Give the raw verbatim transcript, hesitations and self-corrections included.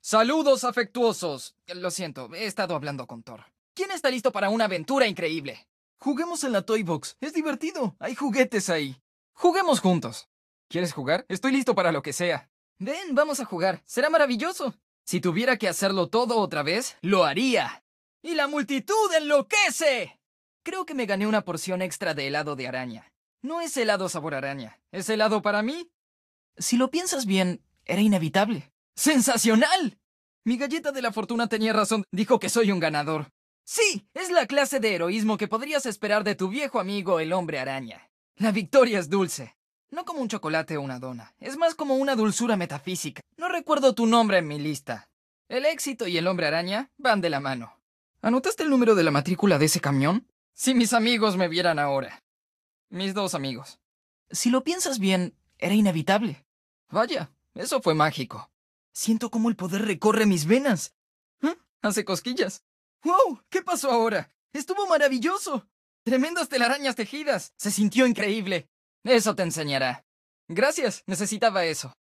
Saludos afectuosos. Lo siento, he estado hablando con Thor. ¿Quién está listo para una aventura increíble? Juguemos en la Toy Box. Es divertido. Hay juguetes ahí. Juguemos juntos. ¿Quieres jugar? Estoy listo para lo que sea. Ven, vamos a jugar. Será maravilloso. Si tuviera que hacerlo todo otra vez, lo haría. ¡Y la multitud enloquece! Creo que me gané una porción extra de helado de araña. No es helado sabor araña. ¿Es helado para mí? Si lo piensas bien, era inevitable. ¡Sensacional! Mi galleta de la fortuna tenía razón. Dijo que soy un ganador. Sí, es la clase de heroísmo que podrías esperar de tu viejo amigo el hombre araña. La victoria es dulce. No como un chocolate o una dona. Es más como una dulzura metafísica. No recuerdo tu nombre en mi lista. El éxito y el hombre araña van de la mano. ¿Anotaste el número de la matrícula de ese camión? Si mis amigos me vieran ahora. Mis dos amigos. Si lo piensas bien, era inevitable. Vaya, eso fue mágico. Siento cómo el poder recorre mis venas. ¿Eh? Hace cosquillas. ¡Wow! ¿Qué pasó ahora? ¡Estuvo maravilloso! ¡Tremendas telarañas tejidas! Se sintió increíble. Eso te enseñará. Gracias, necesitaba eso.